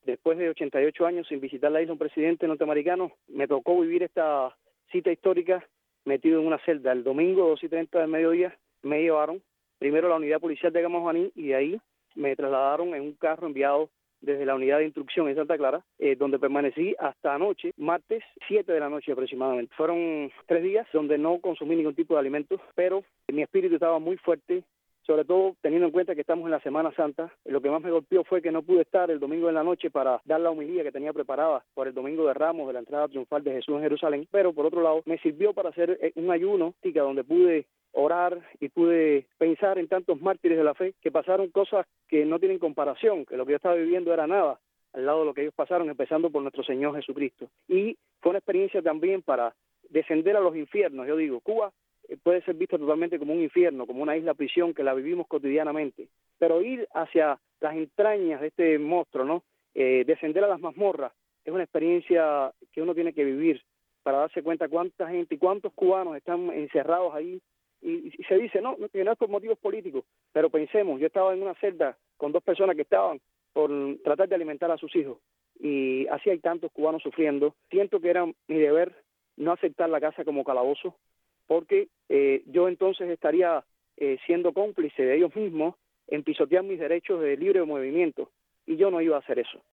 Después de 88 años sin visitar la isla un presidente norteamericano, me tocó vivir esta cita histórica metido en una celda. El domingo 2:30 del mediodía me llevaron primero a la unidad policial de Gamajuaní y de ahí me trasladaron en un carro enviado desde la unidad de instrucción en Santa Clara, donde permanecí hasta anoche, martes 7 de la noche aproximadamente. Fueron 3 días donde no consumí ningún tipo de alimentos, pero mi espíritu estaba muy fuerte, sobre todo teniendo en cuenta que estamos en la Semana Santa. Lo que más me golpeó fue que no pude estar el domingo en la noche para dar la homilía que tenía preparada por el Domingo de Ramos, de la entrada triunfal de Jesús en Jerusalén, pero por otro lado me sirvió para hacer un ayuno donde pude orar y pude pensar en tantos mártires de la fe que pasaron cosas que no tienen comparación, que lo que yo estaba viviendo era nada al lado de lo que ellos pasaron, empezando por nuestro Señor Jesucristo. Y fue una experiencia también para descender a los infiernos. Yo digo, Cuba puede ser vista totalmente como un infierno, como una isla prisión que la vivimos cotidianamente, pero ir hacia las entrañas de este monstruo, ¿no? Descender a las mazmorras es una experiencia que uno tiene que vivir para darse cuenta cuánta gente y cuántos cubanos están encerrados ahí. Y se dice, no, que no es por motivos políticos, pero pensemos, yo estaba en una celda con 2 personas que estaban por tratar de alimentar a sus hijos, y así hay tantos cubanos sufriendo. Siento que era mi deber no aceptar la casa como calabozo, porque yo entonces estaría siendo cómplice de ellos mismos en pisotear mis derechos de libre movimiento, y yo no iba a hacer eso.